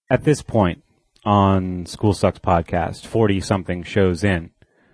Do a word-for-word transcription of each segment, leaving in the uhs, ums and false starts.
At this point on School Sucks Podcast, forty-something shows in,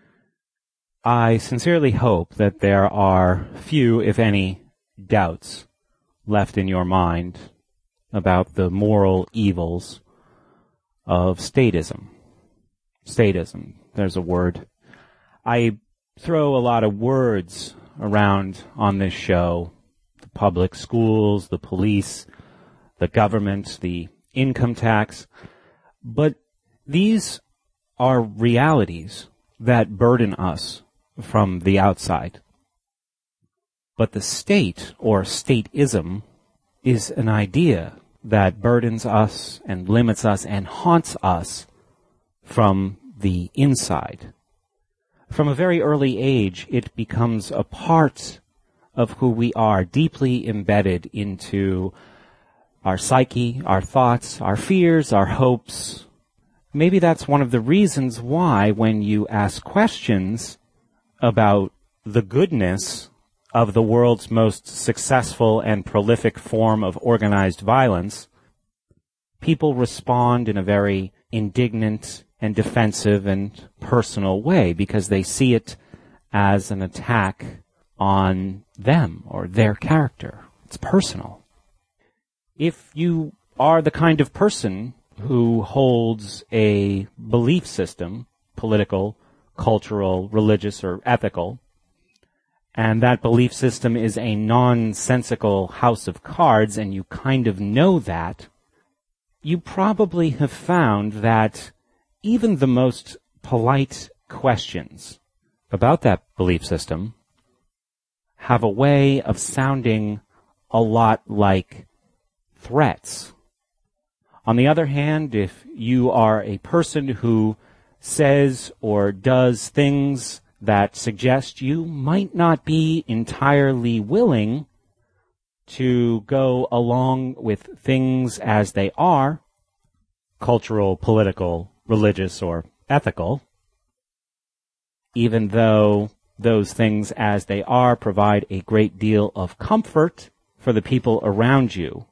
I sincerely hope that there are few, if any, doubts left in your mind about the moral evils of statism. Statism, there's a word. I throw a lot of words around on this show. The public schools, the police, the government, the income tax. But these are realities that burden us from the outside. But the state, or statism, is an idea that burdens us and limits us and haunts us from the inside. From a very early age, it becomes a part of who we are, deeply embedded into our psyche, our thoughts, our fears, our hopes. Maybe that's one of the reasons why when you ask questions about the goodness of the world's most successful and prolific form of organized violence, people respond in a very indignant and defensive and personal way because they see it as an attack on them or their character. It's personal. If you are the kind of person who holds a belief system, political, cultural, religious, or ethical, and that belief system is a nonsensical house of cards, and you kind of know that, you probably have found that even the most polite questions about that belief system have a way of sounding a lot like threats. On the other hand, if you are a person who says or does things that suggest you might not be entirely willing to go along with things as they are, cultural, political, religious, or ethical, even though those things as they are provide a great deal of comfort for the people around you,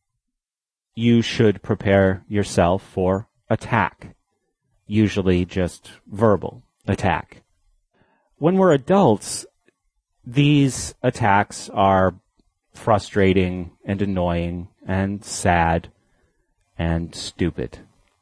you should prepare yourself for attack, usually just verbal attack. When we're adults, these attacks are frustrating and annoying and sad and stupid.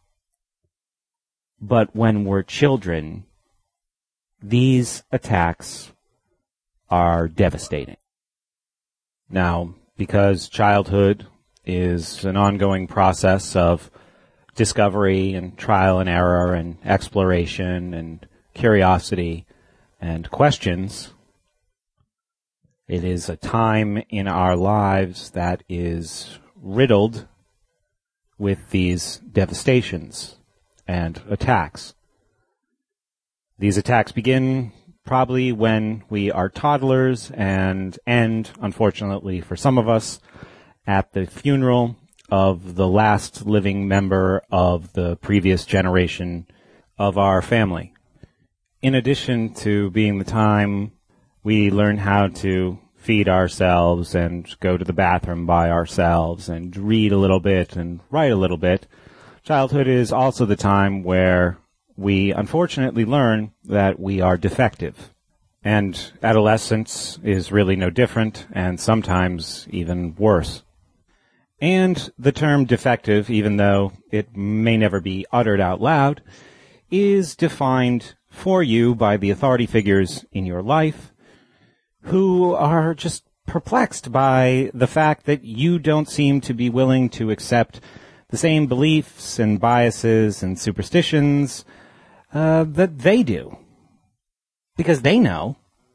But when we're children, these attacks are devastating. Now, because childhood is an ongoing process of discovery and trial and error and exploration and curiosity and questions, it is a time in our lives that is riddled with these devastations and attacks. These attacks begin probably when we are toddlers and end, unfortunately for some of us, at the funeral of the last living member of the previous generation of our family. In addition to being the time we learn how to feed ourselves and go to the bathroom by ourselves and read a little bit and write a little bit, childhood is also the time where we unfortunately learn that we are defective. And adolescence is really no different, and sometimes even worse. And the term defective, even though it may never be uttered out loud, is defined for you by the authority figures in your life who are just perplexed by the fact that you don't seem to be willing to accept the same beliefs and biases and superstitions uh, that they do. Because they know.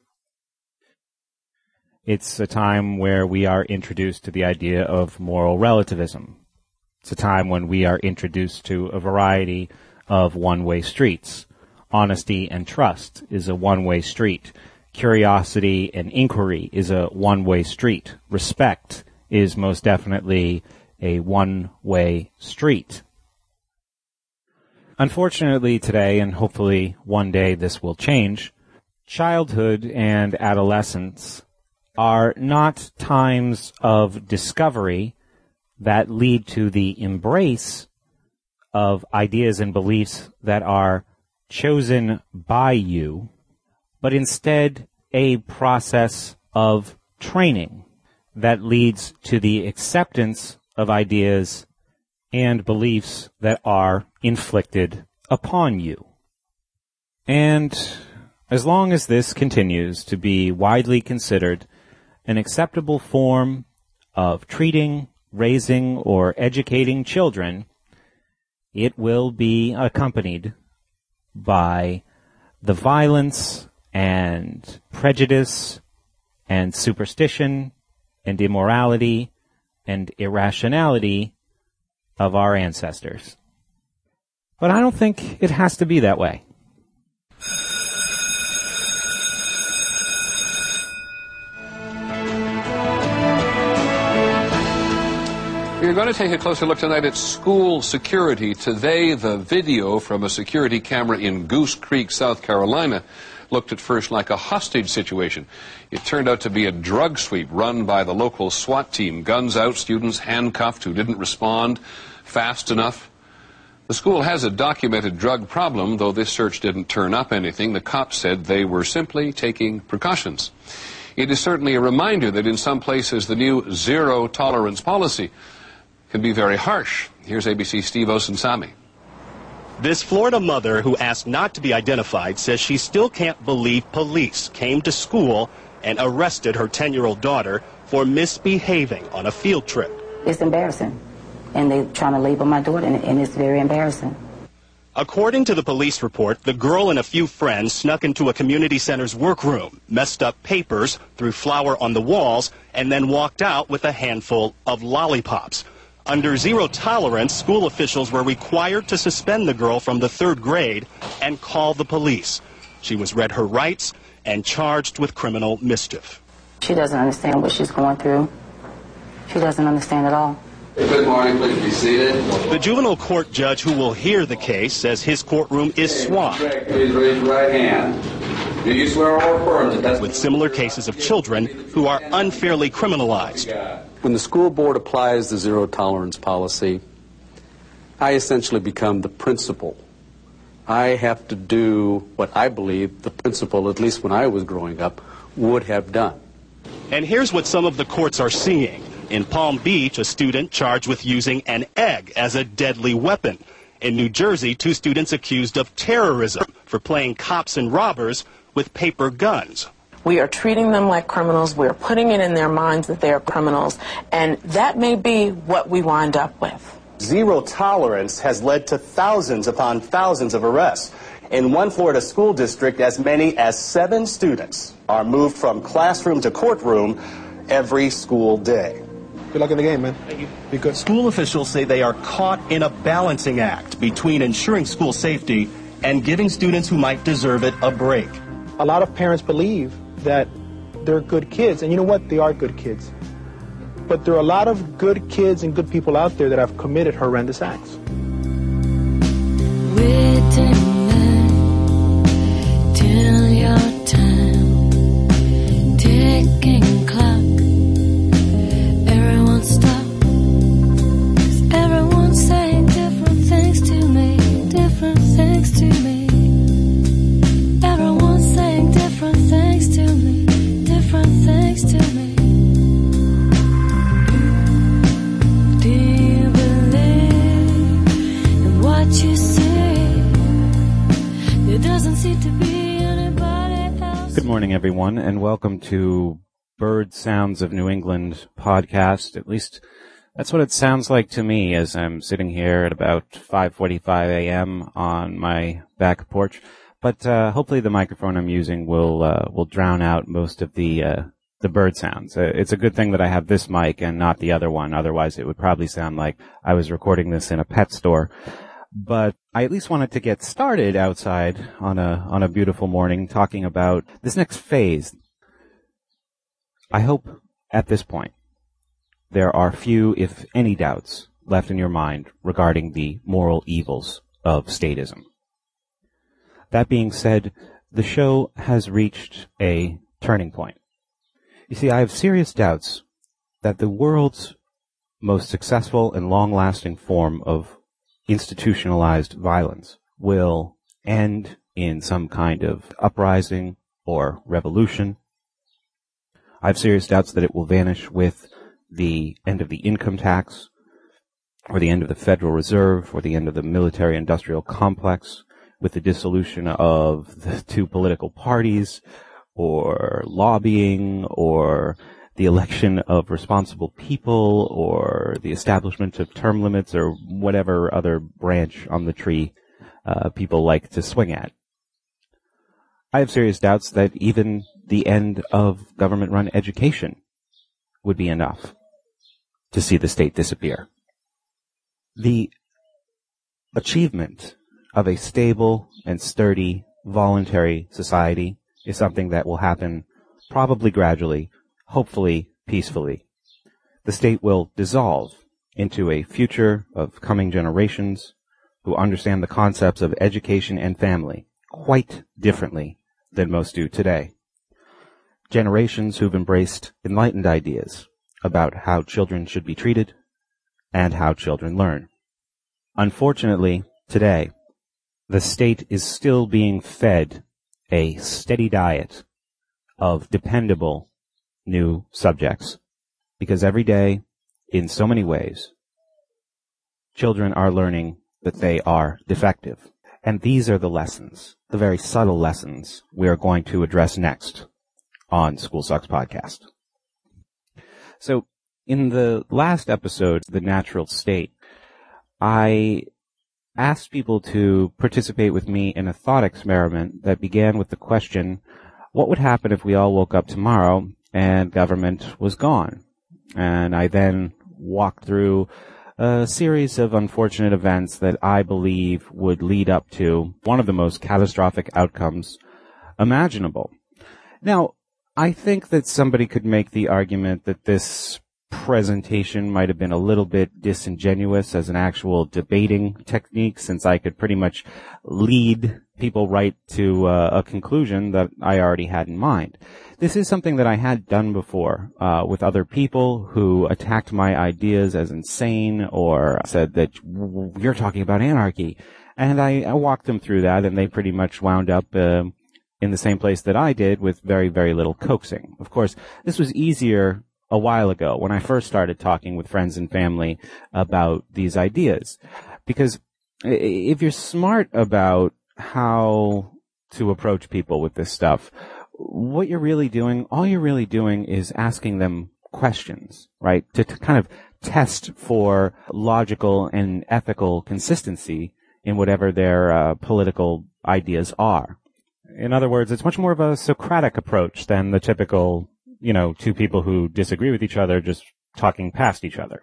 It's a time where we are introduced to the idea of moral relativism. It's a time when we are introduced to a variety of one-way streets. Honesty and trust is a one-way street. Curiosity and inquiry is a one-way street. Respect is most definitely a one-way street. Unfortunately today, and hopefully one day this will change, childhood and adolescence are not times of discovery that lead to the embrace of ideas and beliefs that are chosen by you, but instead a process of training that leads to the acceptance of ideas and beliefs that are inflicted upon you. And as long as this continues to be widely considered an acceptable form of treating, raising, or educating children, it will be accompanied by the violence and prejudice and superstition and immorality and irrationality of our ancestors. But I don't think it has to be that way. We're going to take a closer look tonight at school security. Today, the video from a security camera in Goose Creek, South Carolina, looked at first like a hostage situation. It turned out to be a drug sweep run by the local SWAT team. Guns out, students handcuffed who didn't respond fast enough. The school has a documented drug problem, though this search didn't turn up anything. The cops said they were simply taking precautions. It is certainly a reminder that in some places the new zero-tolerance policy can be very harsh. Here's A B C's Steve Osunsami. This Florida mother who asked not to be identified says she still can't believe police came to school and arrested her ten-year-old daughter for misbehaving on a field trip. It's embarrassing, and they're trying to label my daughter, and, and it's very embarrassing. According to the police report, the girl and a few friends snuck into a community center's workroom, messed up papers, threw flour on the walls, and then walked out with a handful of lollipops. Under zero tolerance, school officials were required to suspend the girl from the third grade and call the police. She was read her rights and charged with criminal mischief. She doesn't understand what she's going through. She doesn't understand at all. Good morning, please be seated. The juvenile court judge who will hear the case says his courtroom is swamped. Please raise your right hand. Do you swear or affirm that with similar cases of children who are unfairly criminalized. When the school board applies the zero tolerance policy, I essentially become the principal. I have to do what I believe the principal, at least when I was growing up, would have done. And here's what some of the courts are seeing. In Palm Beach, a student charged with using an egg as a deadly weapon. In New Jersey, two students accused of terrorism for playing cops and robbers with paper guns. We are treating them like criminals. We're putting it in their minds that they are criminals. And that may be what we wind up with. Zero tolerance has led to thousands upon thousands of arrests. In one Florida school district, as many as seven students are moved from classroom to courtroom every school day. Good luck in the game, man. Thank you. Be good. School officials say they are caught in a balancing act between ensuring school safety and giving students who might deserve it a break. A lot of parents believe that they're good kids, and you know what? They are good kids. But there are a lot of good kids and good people out there that have committed horrendous acts. Till your time, ticking clock. Everyone stop, 'cause everyone's saying different things to me, different things to me. Everyone's saying different things to me, different things to me. Do you believe in what you see? There doesn't seem to be anybody else. Good morning, everyone, and welcome to Bird Sounds of New England podcast. At least that's what it sounds like to me as I'm sitting here at about five forty-five a.m. on my back porch. But uh, hopefully the microphone I'm using will uh, will drown out most of the uh, the bird sounds. Uh, it's a good thing that I have this mic and not the other one. Otherwise, it would probably sound like I was recording this in a pet store. But I at least wanted to get started outside on a on a beautiful morning talking about this next phase. I hope at this point there are few, if any, doubts left in your mind regarding the moral evils of statism. That being said, the show has reached a turning point. You see, I have serious doubts that the world's most successful and long-lasting form of institutionalized violence will end in some kind of uprising or revolution. I have serious doubts that it will vanish with the end of the income tax, or the end of the Federal Reserve, or the end of the military-industrial complex, with the dissolution of the two political parties, or lobbying, or the election of responsible people, or the establishment of term limits, or whatever other branch on the tree uh, people like to swing at. I have serious doubts that even the end of government-run education would be enough to see the state disappear. The achievement of a stable and sturdy voluntary society is something that will happen probably gradually, hopefully peacefully. The state will dissolve into a future of coming generations who understand the concepts of education and family quite differently than most do today. Generations who've embraced enlightened ideas about how children should be treated and how children learn. Unfortunately, today, the state is still being fed a steady diet of dependable new subjects, because every day, in so many ways, children are learning that they are defective. And these are the lessons, the very subtle lessons, we are going to address next on School Sucks Podcast. So, in the last episode, The Natural State, I asked people to participate with me in a thought experiment that began with the question, what would happen if we all woke up tomorrow and government was gone? And I then walked through a series of unfortunate events that I believe would lead up to one of the most catastrophic outcomes imaginable. Now, I think that somebody could make the argument that this presentation might have been a little bit disingenuous as an actual debating technique, since I could pretty much lead people right to uh, a conclusion that I already had in mind. This is something that I had done before uh, with other people who attacked my ideas as insane or said that you're talking about anarchy. And I, I walked them through that, and they pretty much wound up uh, in the same place that I did, with very, very little coaxing. Of course, this was easier a while ago when I first started talking with friends and family about these ideas. Because if you're smart about how to approach people with this stuff, what you're really doing, all you're really doing is asking them questions, right? To, to kind of test for logical and ethical consistency in whatever their uh, political ideas are. In other words, it's much more of a Socratic approach than the typical, you know, two people who disagree with each other just talking past each other.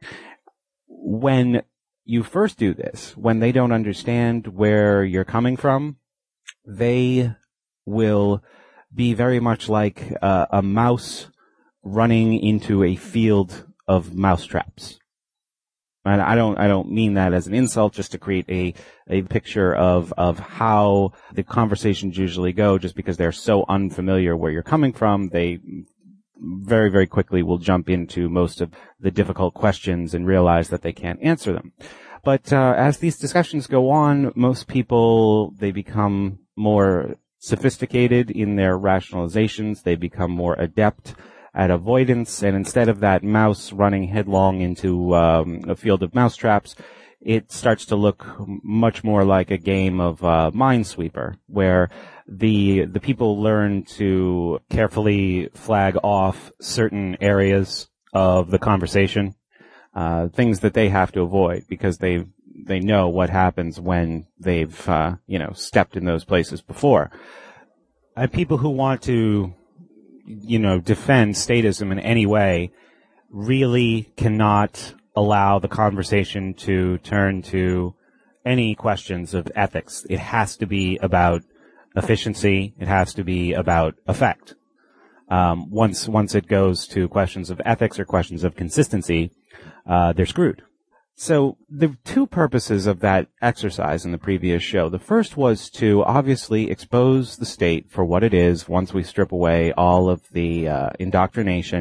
When you first do this, when they don't understand where you're coming from, they will be very much like uh, a mouse running into a field of mousetraps. And I don't, I don't mean that as an insult, just to create a, a picture of, of how the conversations usually go, just because they're so unfamiliar where you're coming from, they very, very quickly will jump into most of the difficult questions and realize that they can't answer them. But, uh, as these discussions go on, most people, they become more sophisticated in their rationalizations, they become more adept at avoidance, and instead of that mouse running headlong into um, a field of mousetraps, it starts to look much more like a game of uh, Minesweeper, where the the people learn to carefully flag off certain areas of the conversation, uh, things that they have to avoid because they they know what happens when they've uh, you know stepped in those places before. Uh, people who want to you know, defend statism in any way really cannot allow the conversation to turn to any questions of ethics. It has to be about efficiency. It has to be about effect. Um, once, once it goes to questions of ethics or questions of consistency, uh, they're screwed. So the two purposes of that exercise in the previous show, the first was to obviously expose the state for what it is once we strip away all of the uh, indoctrination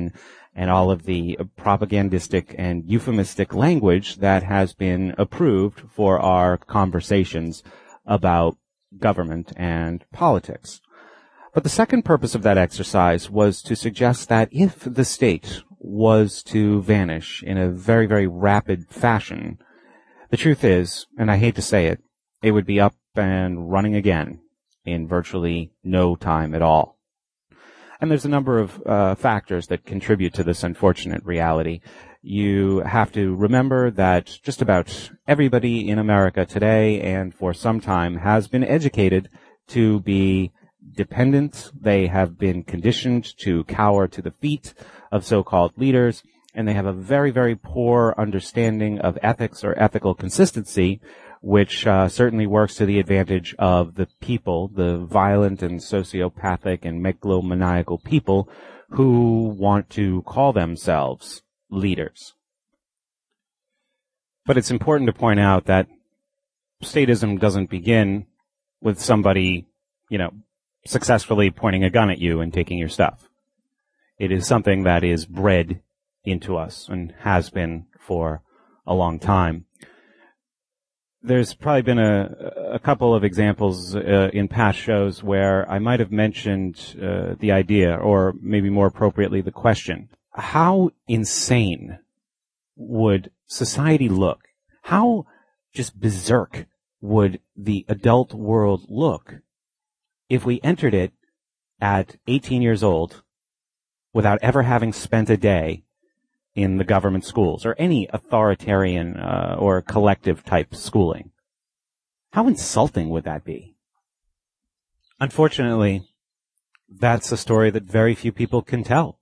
and all of the propagandistic and euphemistic language that has been approved for our conversations about government and politics. But the second purpose of that exercise was to suggest that if the state was to vanish in a very, very rapid fashion, the truth is, and I hate to say it, it would be up and running again in virtually no time at all. And there's a number of uh, factors that contribute to this unfortunate reality. You have to remember that just about everybody in America today and for some time has been educated to be dependent. They have been conditioned to cower to the feet of so-called leaders, and they have a very, very poor understanding of ethics or ethical consistency, which uh, certainly works to the advantage of the people, the violent and sociopathic and megalomaniacal people who want to call themselves leaders. But it's important to point out that statism doesn't begin with somebody, you know, successfully pointing a gun at you and taking your stuff. It is something that is bred into us and has been for a long time. There's probably been a, a couple of examples uh, in past shows where I might have mentioned uh, the idea, or maybe more appropriately the question, how insane would society look? How just berserk would the adult world look if we entered it at eighteen years old without ever having spent a day in the government schools or any authoritarian uh, or collective type schooling? How insulting would that be? Unfortunately, that's a story that very few people can tell,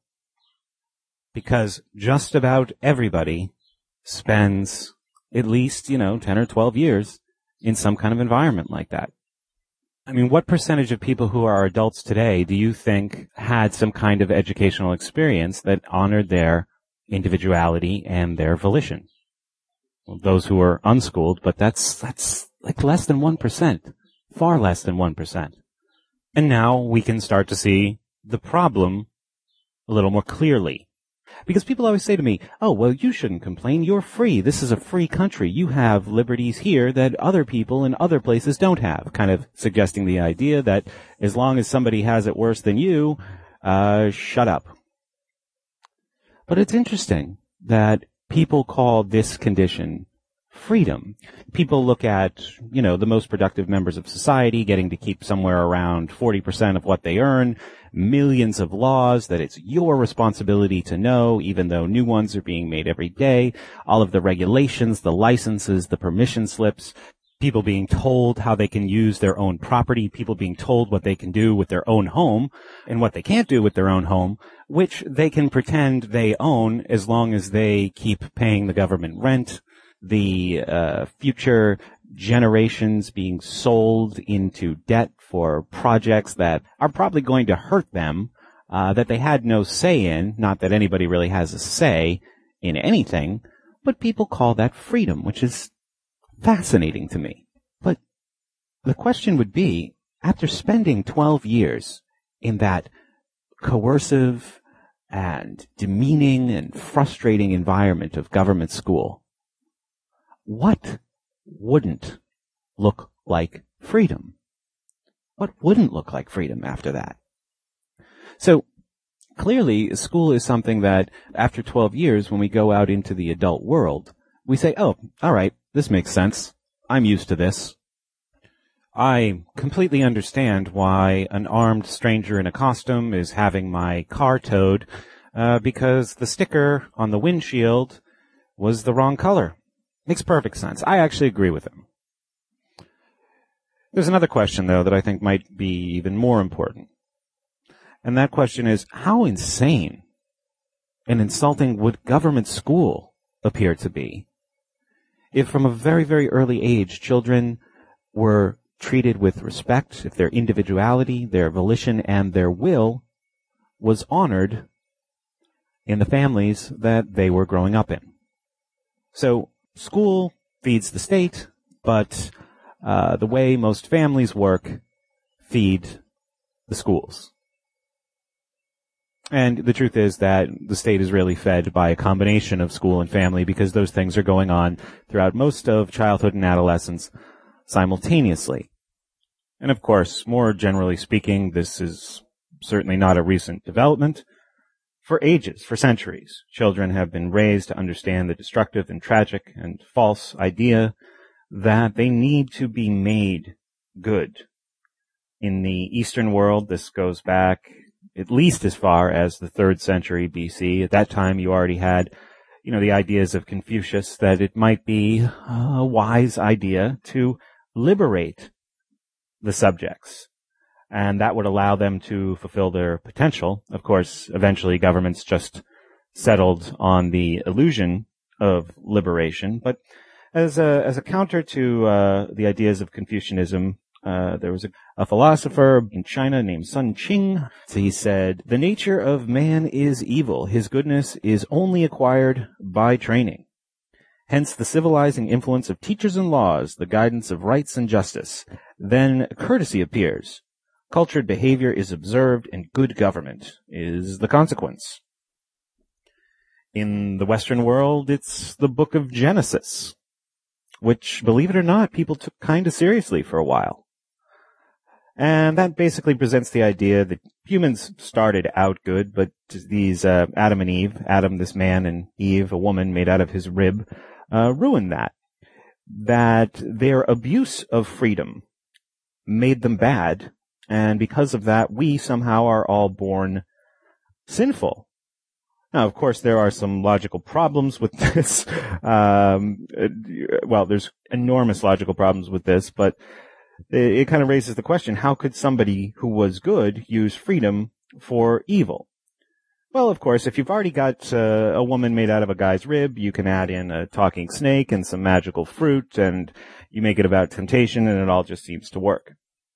because just about everybody spends at least, you know, ten or twelve years in some kind of environment like that. I mean, what percentage of people who are adults today do you think had some kind of educational experience that honored their individuality and their volition? Well, those who are unschooled, but that's that's like less than one percent, far less than one percent. And now we can start to see the problem a little more clearly. Because people always say to me, oh, well, you shouldn't complain. You're free. This is a free country. You have liberties here that other people in other places don't have, kind of suggesting the idea that as long as somebody has it worse than you, uh, shut up. But it's interesting that people call this condition freedom. People look at, you know, the most productive members of society getting to keep somewhere around forty percent of what they earn, millions of laws that it's your responsibility to know, even though new ones are being made every day, all of the regulations, the licenses, the permission slips, people being told how they can use their own property, people being told what they can do with their own home and what they can't do with their own home, which they can pretend they own as long as they keep paying the government rent, the uh, future generations being sold into debt for projects that are probably going to hurt them, uh, that they had no say in, not that anybody really has a say in anything, but people call that freedom, which is fascinating to me. But the question would be, after spending twelve years in that coercive and demeaning and frustrating environment of government school, what wouldn't look like freedom? What wouldn't look like freedom after that? So clearly, school is something that after twelve years, when we go out into the adult world, we say, oh, all right, this makes sense. I'm used to this. I completely understand why an armed stranger in a costume is having my car towed, uh, because the sticker on the windshield was the wrong color. Makes perfect sense. I actually agree with him. There's another question, though, that I think might be even more important. And that question is, how insane and insulting would government school appear to be if from a very, very early age children were treated with respect, if their individuality, their volition, and their will was honored in the families that they were growing up in? So school feeds the state, but uh, the way most families work feed the schools. And the truth is that the state is really fed by a combination of school and family because those things are going on throughout most of childhood and adolescence simultaneously. And of course, more generally speaking, this is certainly not a recent development. For ages, for centuries, children have been raised to understand the destructive and tragic and false idea that they need to be made good. In the Eastern world, this goes back at least as far as the third century B C. At that time, you already had, you know, the ideas of Confucius that it might be a wise idea to liberate the subjects, and that would allow them to fulfill their potential. Of course, eventually governments just settled on the illusion of liberation, but as a, as a counter to uh, the ideas of Confucianism, Uh, there was a, a philosopher in China named Sun Qing. So he said, "The nature of man is evil. His goodness is only acquired by training. Hence the civilizing influence of teachers and laws, the guidance of rights and justice. Then courtesy appears. Cultured behavior is observed, and good government is the consequence." In the Western world, it's the book of Genesis, which, believe it or not, people took kind of seriously for a while. And that basically presents the idea that humans started out good, but these uh, Adam and Eve, Adam, this man, and Eve, a woman made out of his rib, uh, ruined that. That their abuse of freedom made them bad, and because of that, we somehow are all born sinful. Now, of course, there are some logical problems with this. Um, well, there's enormous logical problems with this, but it, it kind of raises the question, how could somebody who was good use freedom for evil? Well, of course, if you've already got uh, a woman made out of a guy's rib, you can add in a talking snake and some magical fruit, and you make it about temptation, and it all just seems to work.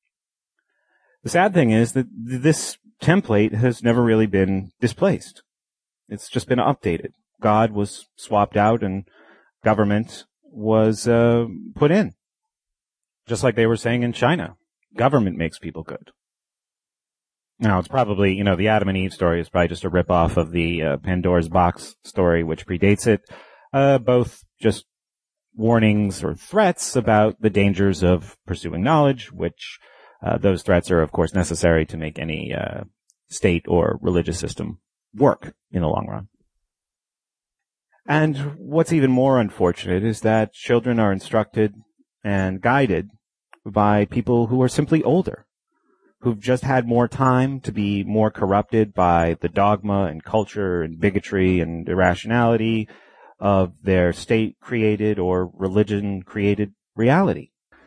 The sad thing is that this template has never really been displaced. It's just been updated. God was swapped out and government was uh, put in. Just like they were saying in China. Government makes people good. Now, it's probably, you know, the Adam and Eve story is probably just a ripoff of the uh, Pandora's Box story, which predates it. Uh, both just warnings or threats about the dangers of pursuing knowledge, which uh, those threats are, of course, necessary to make any uh, state or religious system work in the long run. And what's even more unfortunate is that children are instructed and guided by people who are simply older, who've just had more time to be more corrupted by the dogma and culture and bigotry and irrationality of their state-created or religion-created reality.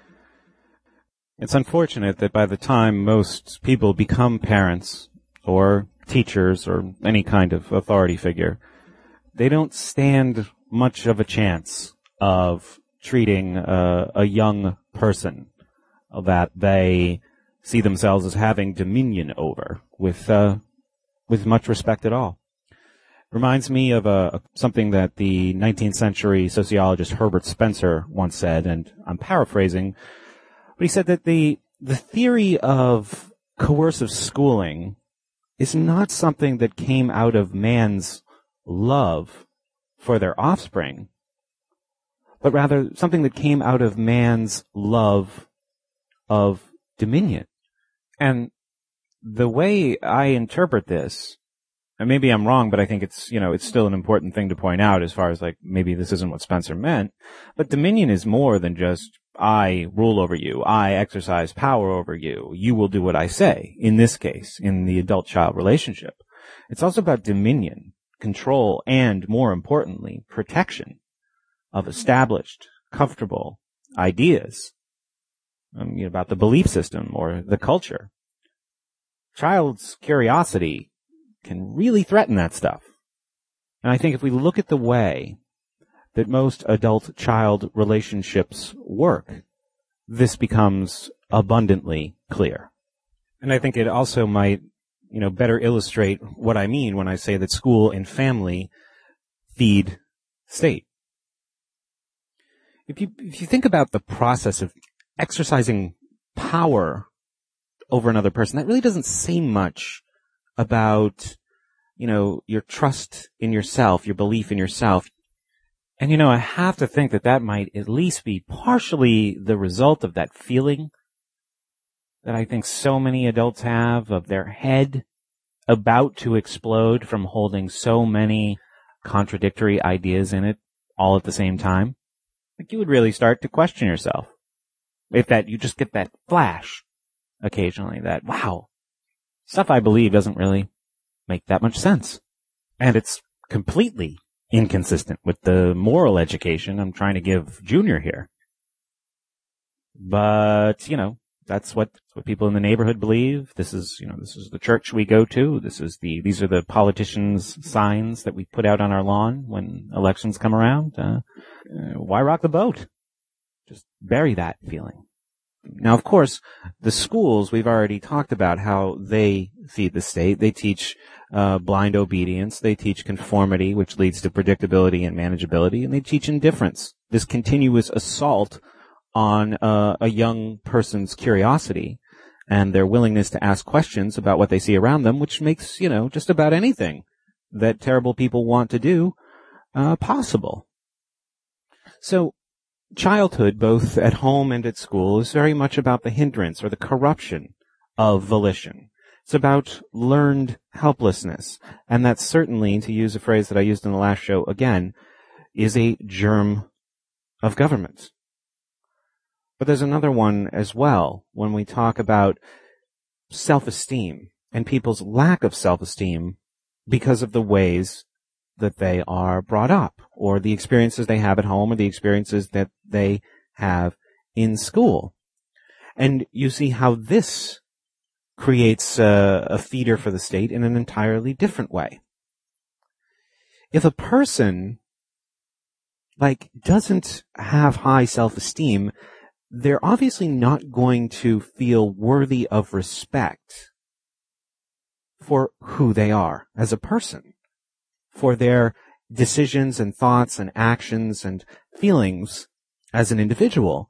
It's unfortunate that by the time most people become parents or teachers or any kind of authority figure, they don't stand much of a chance of treating uh, a young person that they see themselves as having dominion over with uh, with much respect at all. Reminds me of a, something that the nineteenth century sociologist Herbert Spencer once said, and I'm paraphrasing, but he said that the the theory of coercive schooling is not something that came out of man's love for their offspring, but rather something that came out of man's love of dominion. And the way I interpret this, and maybe I'm wrong, but I think it's, you know, it's still an important thing to point out as far as like, maybe this isn't what Spencer meant, but dominion is more than just, I rule over you, I exercise power over you, you will do what I say, in this case, in the adult-child relationship. It's also about dominion, control, and, more importantly, protection of established, comfortable ideas um, you know, about the belief system or the culture. Child's curiosity can really threaten that stuff. And I think if we look at the way that most adult-child relationships work, this becomes abundantly clear. And I think it also might, you know, better illustrate what I mean when I say that school and family feed state. If you, if you think about the process of exercising power over another person, that really doesn't say much about you know, your trust in yourself, your belief in yourself. And, you know, I have to think that that might at least be partially the result of that feeling that I think so many adults have of their head about to explode from holding so many contradictory ideas in it all at the same time. Like, you would really start to question yourself if that you just get that flash occasionally that, wow, stuff I believe doesn't really make that much sense. And it's completely inconsistent with the moral education I'm trying to give Junior here. But, you know, that's what, that's what people in the neighborhood believe. This is, you know, this is the church we go to. This is the, these are the politicians' signs that we put out on our lawn when elections come around. Uh, uh, why rock the boat? Just bury that feeling. Now, of course, the schools, we've already talked about how they feed the state. They teach uh, blind obedience. They teach conformity, which leads to predictability and manageability. And they teach indifference, this continuous assault on uh, a young person's curiosity and their willingness to ask questions about what they see around them, which makes, you know, just about anything that terrible people want to do uh, possible. So, childhood, both at home and at school, is very much about the hindrance or the corruption of volition. It's about learned helplessness. And that certainly, to use a phrase that I used in the last show again, is a germ of government. But there's another one as well when we talk about self-esteem and people's lack of self-esteem because of the ways that they are brought up, or the experiences they have at home, or the experiences that they have in school. And you see how this creates a, a feeder for the state in an entirely different way. If a person, like, doesn't have high self-esteem, they're obviously not going to feel worthy of respect for who they are as a person, for their decisions and thoughts and actions and feelings as an individual.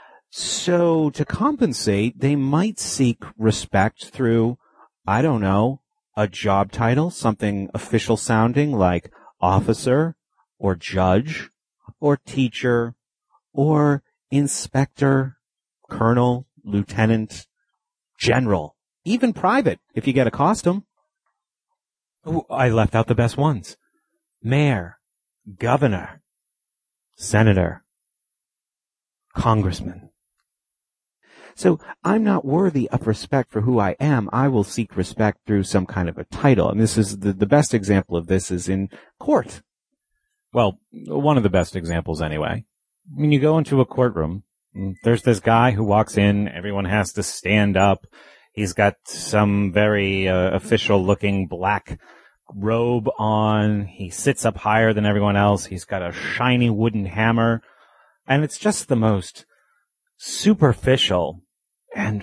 So to compensate, they might seek respect through, I don't know, a job title, something official sounding like officer or judge or teacher or inspector, colonel, lieutenant, general, even private if you get a costume. Ooh, I left out the best ones. Mayor, governor, senator, congressman. So I'm not worthy of respect for who I am. I will seek respect through some kind of a title. And this is the, the best example of this is in court. Well, one of the best examples anyway. When you go into a courtroom, there's this guy who walks in, everyone has to stand up. He's got some very uh, official-looking black robe on. He sits up higher than everyone else. He's got a shiny wooden hammer. And it's just the most superficial and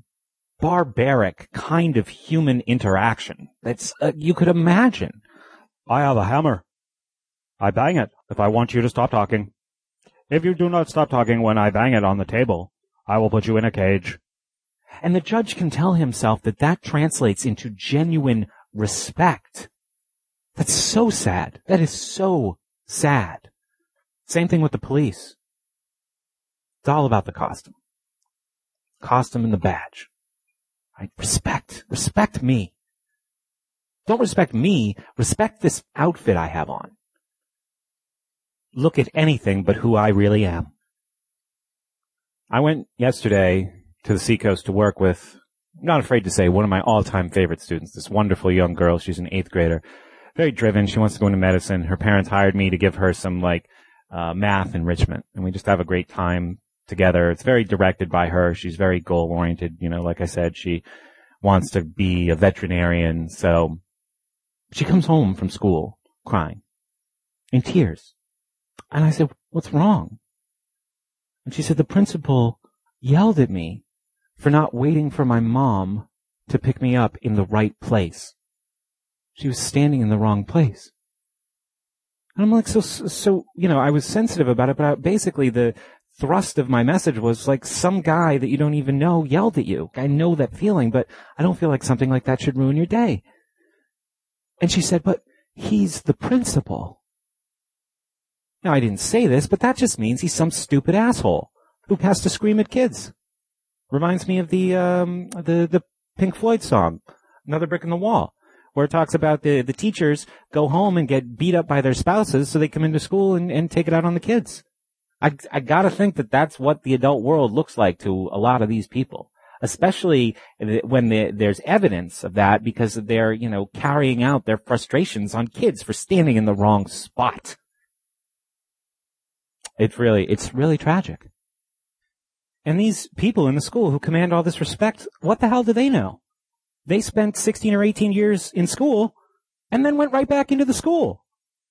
barbaric kind of human interaction that's uh, you could imagine. I have a hammer. I bang it if I want you to stop talking. If you do not stop talking when I bang it on the table, I will put you in a cage. And the judge can tell himself that that translates into genuine respect. That's so sad. That is so sad. Same thing with the police. It's all about the costume. Costume and the badge. Right? Respect. Respect me. Don't respect me. Respect this outfit I have on. Look at anything but who I really am. I went yesterday to the Seacoast to work with, I'm not afraid to say, one of my all-time favorite students, this wonderful young girl. She's an eighth grader. Very driven. She wants to go into medicine. Her parents hired me to give her some, like, uh, math enrichment. And we just have a great time together. It's very directed by her. She's very goal-oriented. You know, like I said, she wants to be a veterinarian. So she comes home from school crying, in tears. And I said, what's wrong? And she said, the principal yelled at me for not waiting for my mom to pick me up in the right place. She was standing in the wrong place. And I'm like, so, so, you know, I was sensitive about it, but I, basically the thrust of my message was like some guy that you don't even know yelled at you. I know that feeling, but I don't feel like something like that should ruin your day. And she said, but he's the principal. Now, I didn't say this, but that just means he's some stupid asshole who has to scream at kids. Reminds me of the, um, the, the Pink Floyd song, Another Brick in the Wall, where it talks about the, the teachers go home and get beat up by their spouses so they come into school and, and take it out on the kids. I, I gotta think that that's what the adult world looks like to a lot of these people, especially when the, there's evidence of that because they're, you know, carrying out their frustrations on kids for standing in the wrong spot. It's really, it's really tragic. And these people in the school who command all this respect, what the hell do they know? They spent sixteen or eighteen years in school and then went right back into the school.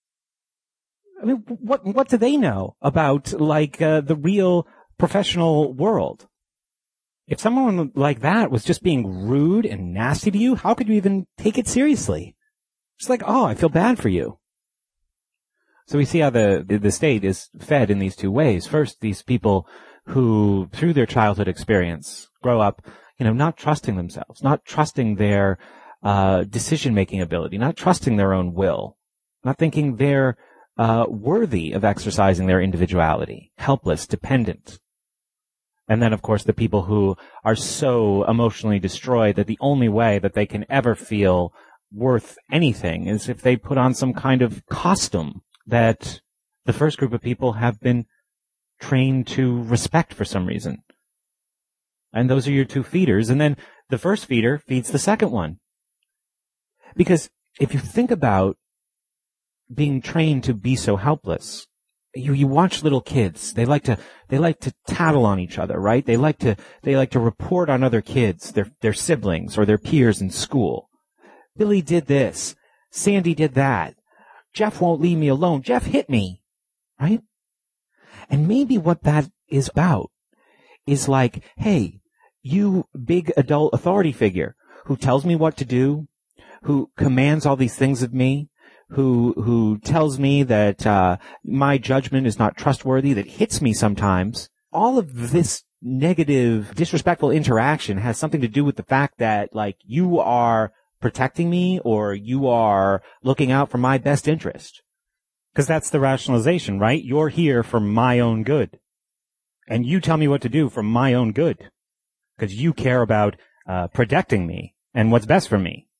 I mean, what, what do they know about, like, uh, the real professional world? If someone like that was just being rude and nasty to you, how could you even take it seriously? It's like, oh, I feel bad for you. So we see how the, the state is fed in these two ways. First, these people who, through their childhood experience, grow up, you know, not trusting themselves, not trusting their uh decision-making ability, not trusting their own will, not thinking they're uh worthy of exercising their individuality, helpless, dependent. And then, of course, the people who are so emotionally destroyed that the only way that they can ever feel worth anything is if they put on some kind of costume that the first group of people have been trained to respect for some reason. And those are your two feeders. And then the first feeder feeds the second one. Because if you think about being trained to be so helpless, you, you watch little kids. They like to, they like to tattle on each other, right? They like to, they like to report on other kids, their, their siblings or their peers in school. Billy did this. Sandy did that. Jeff won't leave me alone. Jeff hit me, right? And maybe what that is about is like, hey, you big adult authority figure who tells me what to do, who commands all these things of me, who who tells me that uh my judgment is not trustworthy, that hits me sometimes. All of this negative, disrespectful interaction has something to do with the fact that, like, you are protecting me or you are looking out for my best interest. Because that's the rationalization, right? You're here for my own good. And you tell me what to do for my own good. Because you care about uh protecting me and what's best for me.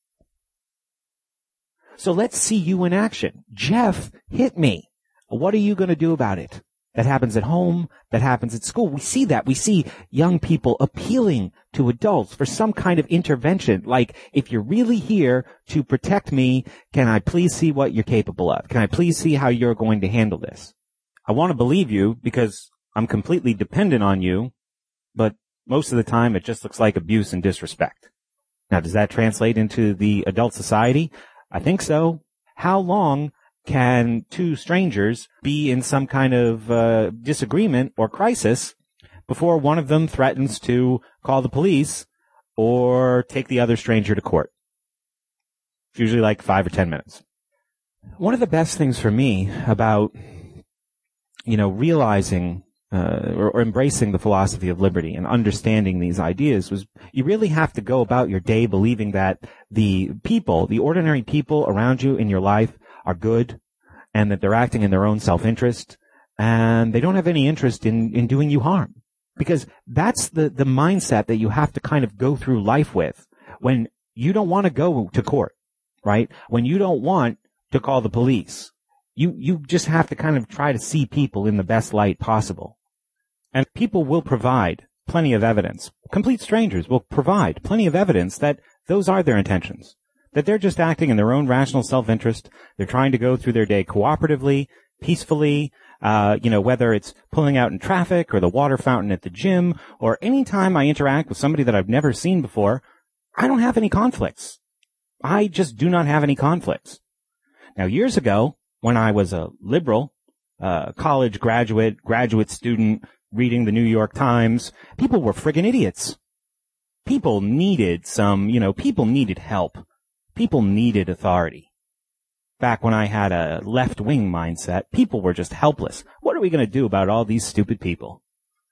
So let's see you in action. Jeff hit me. What are you going to do about it? That happens at home. That happens at school. We see that. We see young people appealing to adults for some kind of intervention. Like, if you're really here to protect me, can I please see what you're capable of? Can I please see how you're going to handle this? I want to believe you because I'm completely dependent on you, but most of the time it just looks like abuse and disrespect. Now, does that translate into the adult society? I think so. How long can two strangers be in some kind of uh, disagreement or crisis before one of them threatens to call the police or take the other stranger to court? It's usually like five or ten minutes. One of the best things for me about, you know, realizing uh, or, or embracing the philosophy of liberty and understanding these ideas was you really have to go about your day believing that the people, the ordinary people around you in your life are good and that they're acting in their own self-interest and they don't have any interest in, in doing you harm. Because that's the, the mindset that you have to kind of go through life with when you don't want to go to court, right? When you don't want to call the police. You, you just have to kind of try to see people in the best light possible. And people will provide plenty of evidence. Complete strangers will provide plenty of evidence that those are their intentions. That they're just acting in their own rational self-interest. They're trying to go through their day cooperatively, peacefully, uh, you know, whether it's pulling out in traffic or the water fountain at the gym or any time I interact with somebody that I've never seen before, I don't have any conflicts. I just do not have any conflicts. Now, years ago, when I was a liberal, uh, college graduate, graduate student, reading the New York Times, people were friggin' idiots. People needed some, you know, people needed help. People needed authority. Back when I had a left-wing mindset, people were just helpless. What are we going to do about all these stupid people?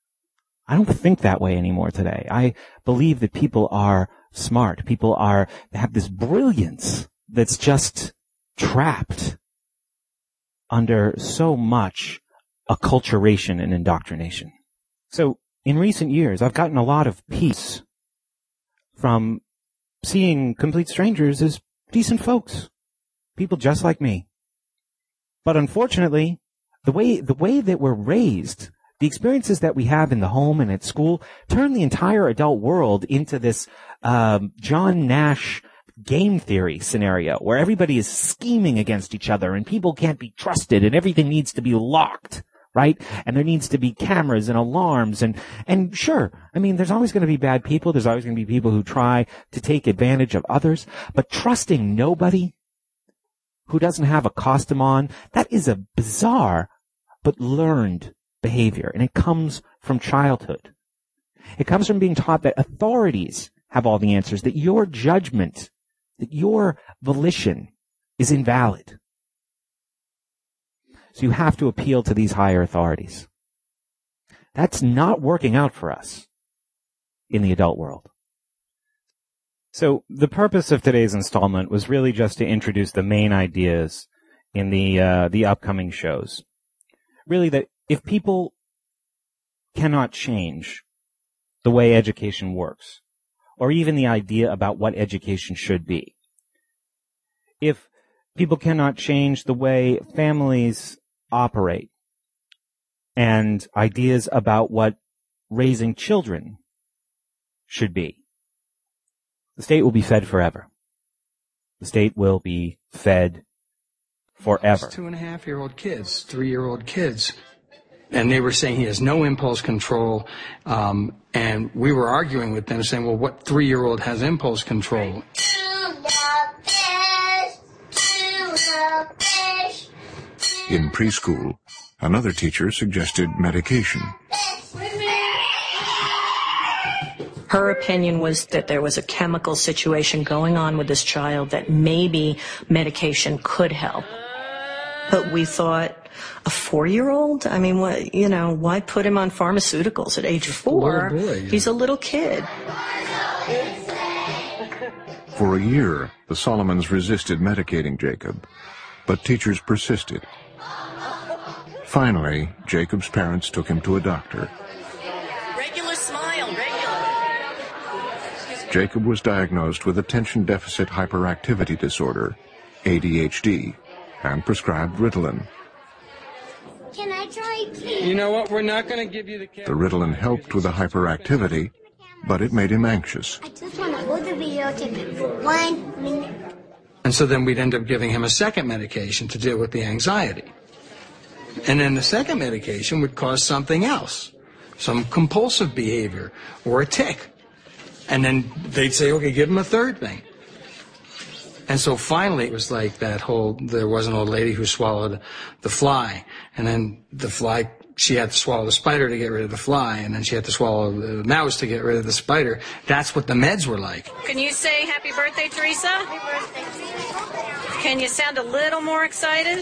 I don't think that way anymore today. I believe that people are smart. People are, they have this brilliance that's just trapped under so much acculturation and indoctrination. So in recent years, I've gotten a lot of peace from seeing complete strangers as decent folks, people just like me. But unfortunately, the way the way that we're raised, the experiences that we have in the home and at school, turn the entire adult world into this um, John Nash game theory scenario where everybody is scheming against each other and people can't be trusted and everything needs to be locked, right? And there needs to be cameras and alarms and, and sure, I mean, there's always going to be bad people. There's always going to be people who try to take advantage of others, but trusting nobody who doesn't have a costume on, that is a bizarre but learned behavior. And it comes from childhood. It comes from being taught that authorities have all the answers, that your judgment, that your volition is invalid. So you have to appeal to these higher authorities. That's not working out for us in the adult world. So the purpose of today's installment was really just to introduce the main ideas in the uh, the upcoming shows. Really that if people cannot change the way education works, or even the idea about what education should be, if people cannot change the way families operate and ideas about what raising children should be, the state will be fed forever. The state will be fed forever. Two and a half year old kids, three year old kids. And they were saying he has no impulse control. Um, and we were arguing with them saying, well, what three year old has impulse control? In preschool, another teacher suggested medication. Her opinion was that there was a chemical situation going on with this child that maybe medication could help. But we thought, a four-year-old? I mean, what, you know, why put him on pharmaceuticals at age four? A little boy, yeah. He's a little kid. For a year, the Solomons resisted medicating Jacob, but teachers persisted. Finally, Jacob's parents took him to a doctor. Regular smile, regular. Jacob was diagnosed with attention deficit hyperactivity disorder, A D H D, and prescribed Ritalin. Can I try tea? You know what? We're not going to give you the... The Ritalin helped with the hyperactivity, but it made him anxious. I just want to hold the videotape for one minute. And so then we'd end up giving him a second medication to deal with the anxiety. And then the second medication would cause something else, some compulsive behavior or a tic. And then they'd say, okay, give him a third thing. And so finally it was like that whole, there was an old lady who swallowed the fly. And then the fly, she had to swallow the spider to get rid of the fly. And then she had to swallow the mouse to get rid of the spider. That's what the meds were like. Can you say happy birthday, Teresa? Happy birthday, Teresa. Can you sound a little more excited?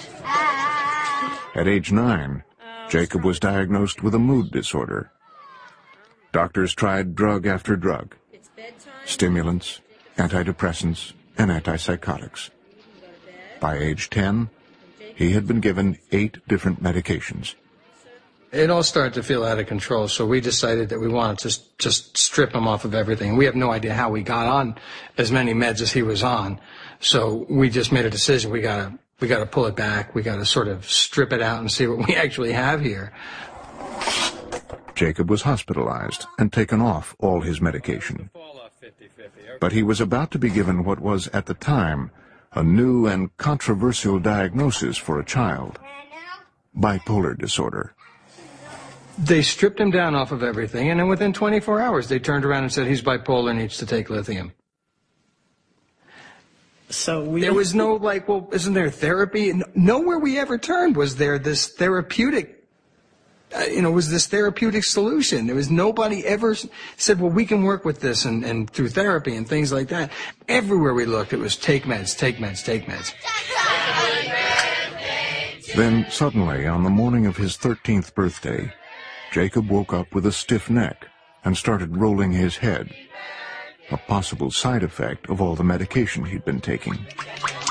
At age nine, Jacob was diagnosed with a mood disorder. Doctors tried drug after drug, stimulants, antidepressants, and antipsychotics. By age ten, he had been given eight different medications. It all started to feel out of control, so we decided that we wanted to just strip him off of everything. We have no idea how we got on as many meds as he was on, so we just made a decision. We gotta, we gotta pull it back. We gotta sort of strip it out and see what we actually have here. Jacob was hospitalized and taken off all his medication. But he was about to be given what was, at the time, a new and controversial diagnosis for a child: bipolar disorder. They stripped him down off of everything, and then within twenty-four hours, they turned around and said he's bipolar, needs to take lithium. So we... There was no, like, well, isn't there therapy? Nowhere we ever turned was there this therapeutic, uh, you know, was this therapeutic solution. There was nobody ever said, well, we can work with this and, and through therapy and things like that. Everywhere we looked, it was take meds, take meds, take meds. Then, suddenly, on the morning of his thirteenth birthday, Jacob woke up with a stiff neck and started rolling his head, a possible side effect of all the medication he'd been taking.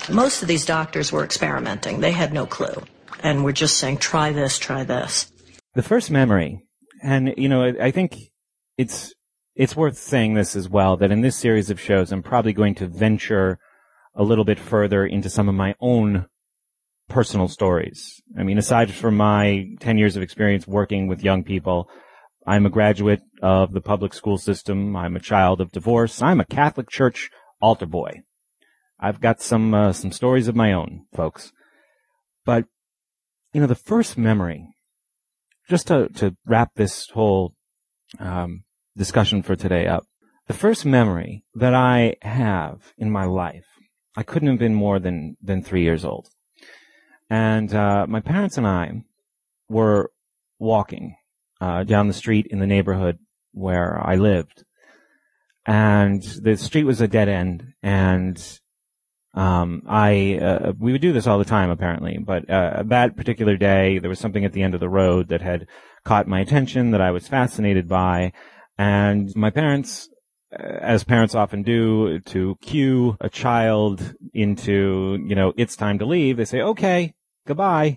Most of these doctors were experimenting. They had no clue. And were just saying, try this, try this. The first memory, and, you know, I think it's it's worth saying this as well, that in this series of shows, I'm probably going to venture a little bit further into some of my own personal stories. I mean, aside from my ten years of experience working with young people, I'm a graduate of the public school system. I'm a child of divorce. I'm a Catholic Church altar boy. I've got some uh, some stories of my own, folks. But, you know, the first memory, just to, to wrap this whole um, discussion for today up, the first memory that I have in my life, I couldn't have been more than, than three years old. And uh, my parents and I were walking uh, down the street in the neighborhood where I lived. And the street was a dead end, and um I uh, we would do this all the time apparently, but uh, that particular day there was something at the end of the road that had caught my attention that I was fascinated by, and my parents, as parents often do, to cue a child into, you know, it's time to leave, they say, okay, goodbye.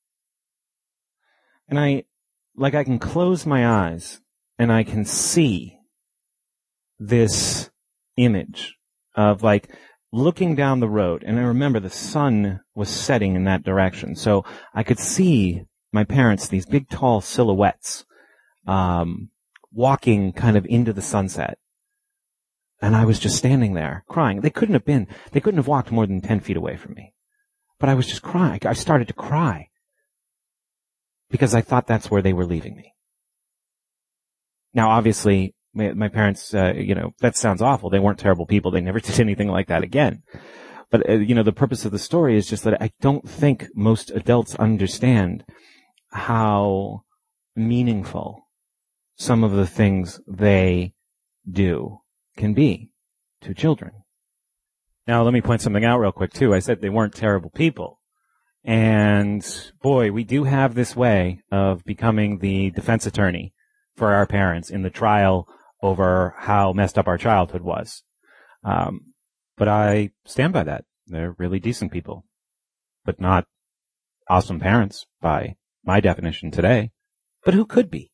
And I, like, I can close my eyes and I can see this image of, like, looking down the road, and I remember the sun was setting in that direction, so I could see my parents, these big tall silhouettes, um, walking kind of into the sunset. And I was just standing there crying. They couldn't have been, they couldn't have walked more than ten feet away from me. But I was just crying. I started to cry because I thought that's where they were leaving me. Now, obviously, my, my parents, uh, you know, that sounds awful. They weren't terrible people. They never did anything like that again. But, uh, you know, the purpose of the story is just that I don't think most adults understand how meaningful some of the things they do can be to children. Now, let me point something out real quick, too. I said they weren't terrible people. And, boy, we do have this way of becoming the defense attorney for our parents in the trial over how messed up our childhood was. Um, but I stand by that. They're really decent people, but not awesome parents by my definition today. But who could be?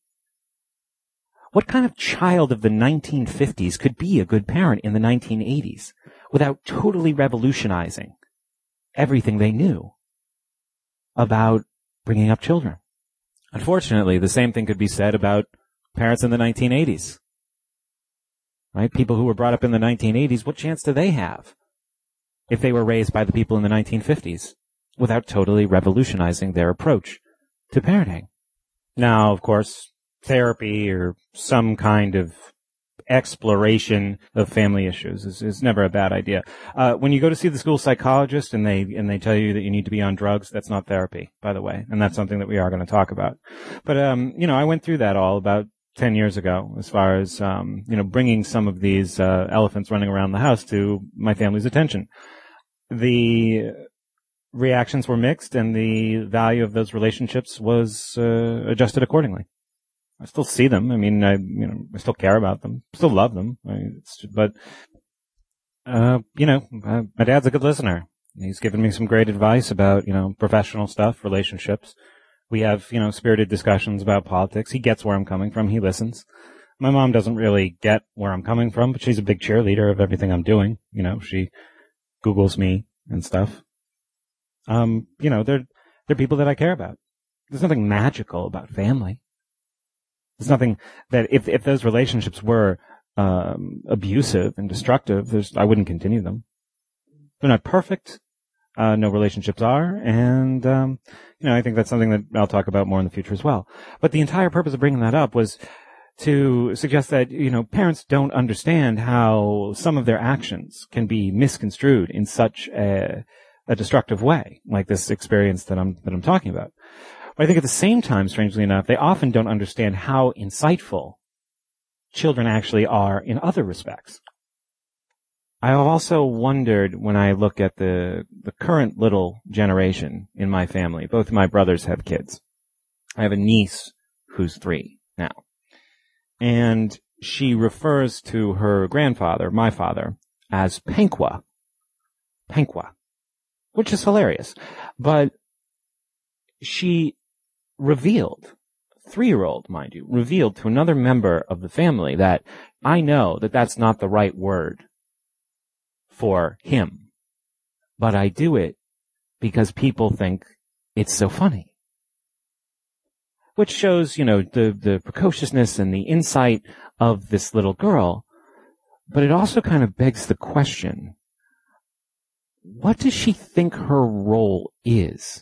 What kind of child of the nineteen fifties could be a good parent in the nineteen eighties without totally revolutionizing everything they knew about bringing up children? Unfortunately, the same thing could be said about parents in the nineteen eighties. Right? People who were brought up in the nineteen eighties, what chance do they have if they were raised by the people in the nineteen fifties without totally revolutionizing their approach to parenting? Now, of course, therapy or some kind of exploration of family issues is, is never a bad idea. Uh, when you go to see the school psychologist and they and they tell you that you need to be on drugs, that's not therapy, by the way, and that's something that we are going to talk about. But um, you know, I went through that all about ten years ago, as far as um, you know, bringing some of these uh, elephants running around the house to my family's attention. The reactions were mixed, and the value of those relationships was uh, adjusted accordingly. I still see them. I mean, I, you know, I still care about them, still love them. I mean, it's, but, uh, you know, uh, my dad's a good listener. He's given me some great advice about, you know, professional stuff, relationships. We have, you know, spirited discussions about politics. He gets where I'm coming from. He listens. My mom doesn't really get where I'm coming from, but she's a big cheerleader of everything I'm doing. You know, she Googles me and stuff. Um, you know, they're, they're people that I care about. There's nothing magical about family. There's nothing that if if those relationships were um, abusive and destructive, there's I wouldn't continue them. They're not perfect. Uh, no relationships are, and um, you know, I think that's something that I'll talk about more in the future as well. But the entire purpose of bringing that up was to suggest that, you know, parents don't understand how some of their actions can be misconstrued in such a, a destructive way, like this experience that I'm that I'm talking about. But I think at the same time, strangely enough, they often don't understand how insightful children actually are in other respects. I have also wondered when I look at the, the current little generation in my family. Both of my brothers have kids. I have a niece who's three now. And she refers to her grandfather, my father, as Pankwa. Pankwa. which is hilarious. But she revealed, three-year-old, mind you, revealed to another member of the family that I know that that's not the right word for him, but I do it because people think it's so funny. Which shows, you know, the, the precociousness and the insight of this little girl, but it also kind of begs the question, what does she think her role is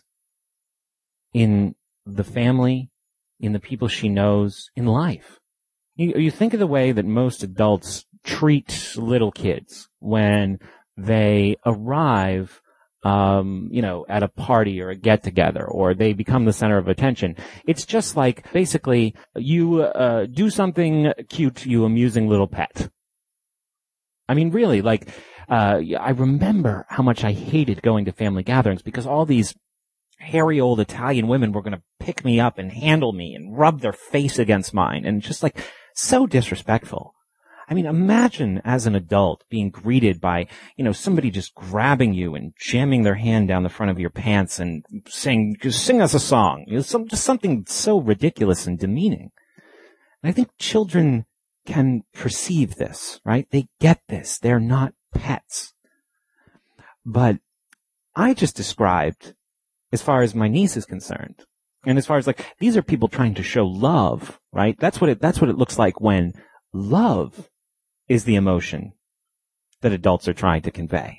in the family, in the people she knows, in life? You, you think of the way that most adults treat little kids when they arrive, um, you know, at a party or a get-together, or they become the center of attention. It's just like, basically, you uh, do something cute, you amusing little pet. I mean, really, like, uh, I remember how much I hated going to family gatherings because all these hairy old Italian women were going to pick me up and handle me and rub their face against mine, and just like so disrespectful. I mean, imagine as an adult being greeted by, you know, somebody just grabbing you and jamming their hand down the front of your pants and saying, just sing us a song. You know, some, just something so ridiculous and demeaning. And I think children can perceive this, right? They get this. They're not pets. But I just described, as far as my niece is concerned, and as far as like, these are people trying to show love, right? That's what it, that's what it looks like when love is the emotion that adults are trying to convey.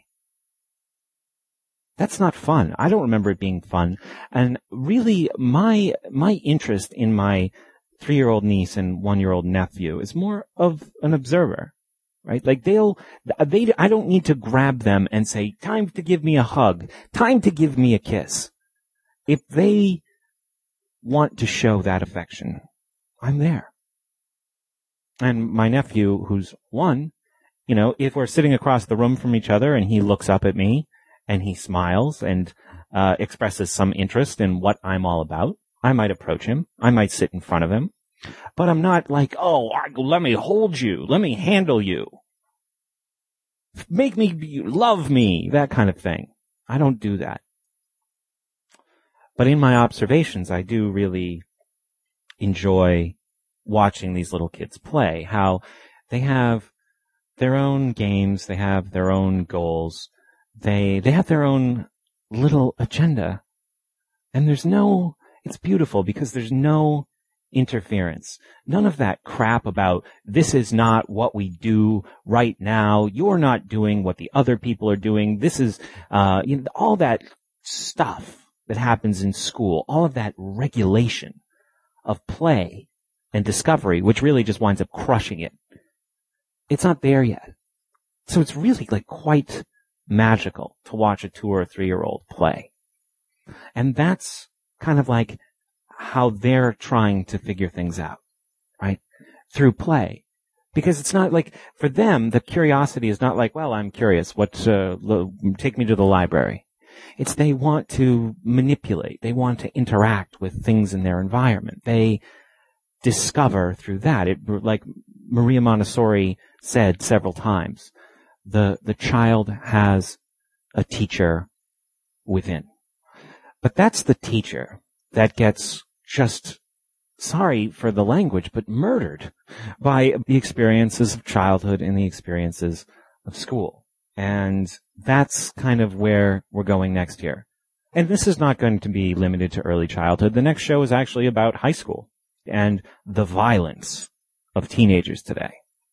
That's not fun. I don't remember it being fun. And really, my, my interest in my three-year-old niece and one-year-old nephew is more of an observer, right? Like they'll, they, I don't need to grab them and say, time to give me a hug, time to give me a kiss. If they want to show that affection, I'm there. And my nephew, who's one, you know, if we're sitting across the room from each other and he looks up at me and he smiles and uh expresses some interest in what I'm all about, I might approach him. I might sit in front of him. But I'm not like, oh, let me hold you. Let me handle you. Make me be, love me, that kind of thing. I don't do that. But in my observations, I do really enjoy watching these little kids play, how they have their own games, they have their own goals, they they have their own little agenda. And there's no, it's beautiful because there's no interference. None of that crap about this is not what we do right now, you're not doing what the other people are doing, this is, uh, you know, all that stuff that happens in school, all of that regulation of play and discovery, which really just winds up crushing it. It's not there yet. So it's really like quite magical to watch a two or three year old play. And that's kind of like how they're trying to figure things out, right? Through play. Because it's not like, for them, the curiosity is not like, well, I'm curious, what, uh, take me to the library. It's they want to manipulate. They want to interact with things in their environment. They discover through that. It, like Maria Montessori said several times, the, the child has a teacher within. But that's the teacher that gets just, sorry for the language, but murdered by the experiences of childhood and the experiences of school. And that's kind of where we're going next year. And this is not going to be limited to early childhood. The next show is actually about high school and the violence of teenagers today.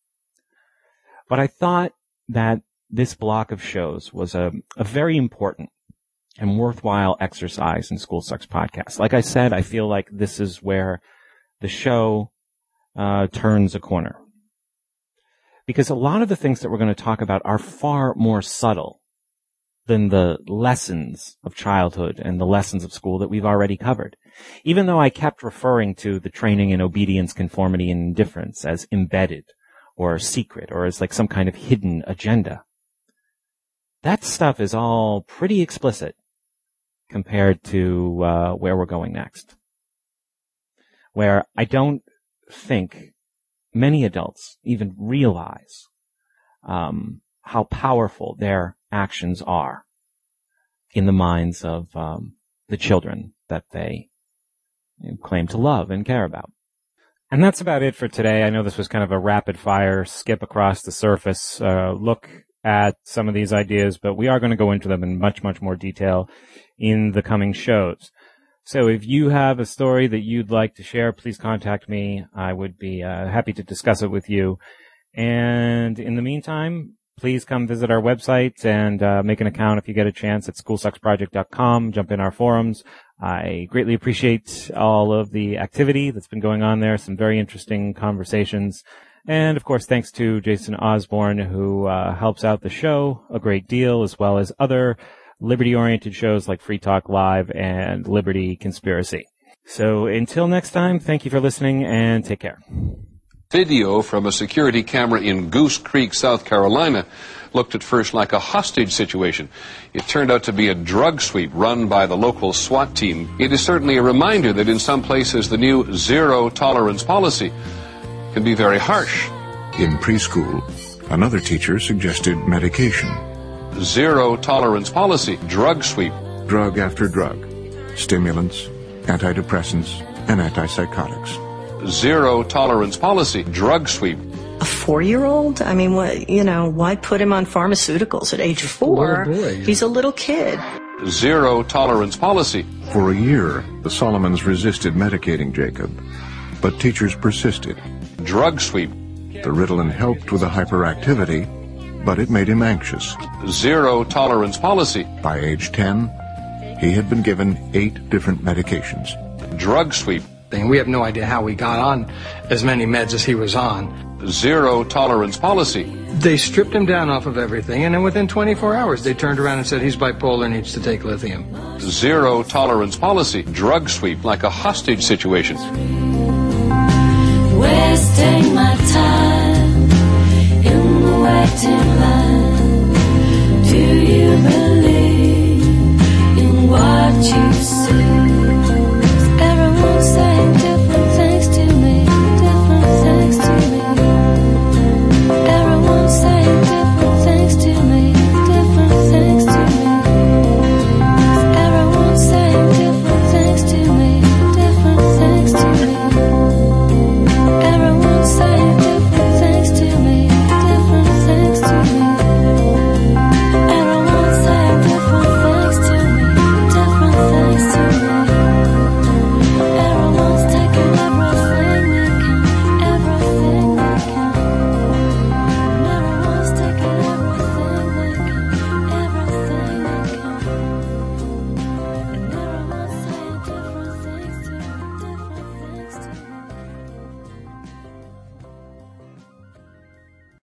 But I thought that this block of shows was a, a very important and worthwhile exercise in School Sucks Podcast. Like I said, I feel like this is where the show uh, turns a corner. Because a lot of the things that we're going to talk about are far more subtle than the lessons of childhood and the lessons of school that we've already covered. Even though I kept referring to the training in obedience, conformity, and indifference as embedded or secret or as like some kind of hidden agenda. That stuff is all pretty explicit compared to uh, where we're going next. Where I don't think many adults even realize um, how powerful their actions are. in the minds of um, the children that they you know, claim to love and care about. And that's about it for today. I know this was kind of a rapid-fire skip across the surface uh, look at some of these ideas, but we are going to go into them in much, much more detail in the coming shows. So if you have a story that you'd like to share, please contact me. I would be uh, happy to discuss it with you. And in the meantime, please come visit our website and uh, make an account if you get a chance at school sucks project dot com. Jump in our forums. I greatly appreciate all of the activity that's been going on there, some very interesting conversations. And, of course, thanks to Jason Osborne, who uh, helps out the show a great deal, as well as other liberty-oriented shows like Free Talk Live and Liberty Conspiracy. So until next time, thank you for listening, and take care. Video from a security camera in Goose Creek, South Carolina, looked at first like a hostage situation. It turned out to be a drug sweep run by the local SWAT team. It is certainly a reminder that in some places the new zero-tolerance policy can be very harsh. In preschool, another teacher suggested medication. Zero-tolerance policy, drug sweep. Drug after drug, stimulants, antidepressants, and antipsychotics. Zero-tolerance policy, drug sweep. A four-year-old? I mean, what, you know, why put him on pharmaceuticals at age four? Little boy. He's a little kid. Zero-tolerance policy. For a year, the Solomons resisted medicating Jacob, but teachers persisted. Drug sweep. The Ritalin helped with the hyperactivity, but it made him anxious. Zero-tolerance policy. By age ten, he had been given eight different medications. Drug sweep. We have no idea how he got on as many meds as he was on. Zero-tolerance policy. They stripped him down off of everything, and then within twenty-four hours, they turned around and said he's bipolar, needs to take lithium. Zero-tolerance policy, drug sweep like a hostage situation.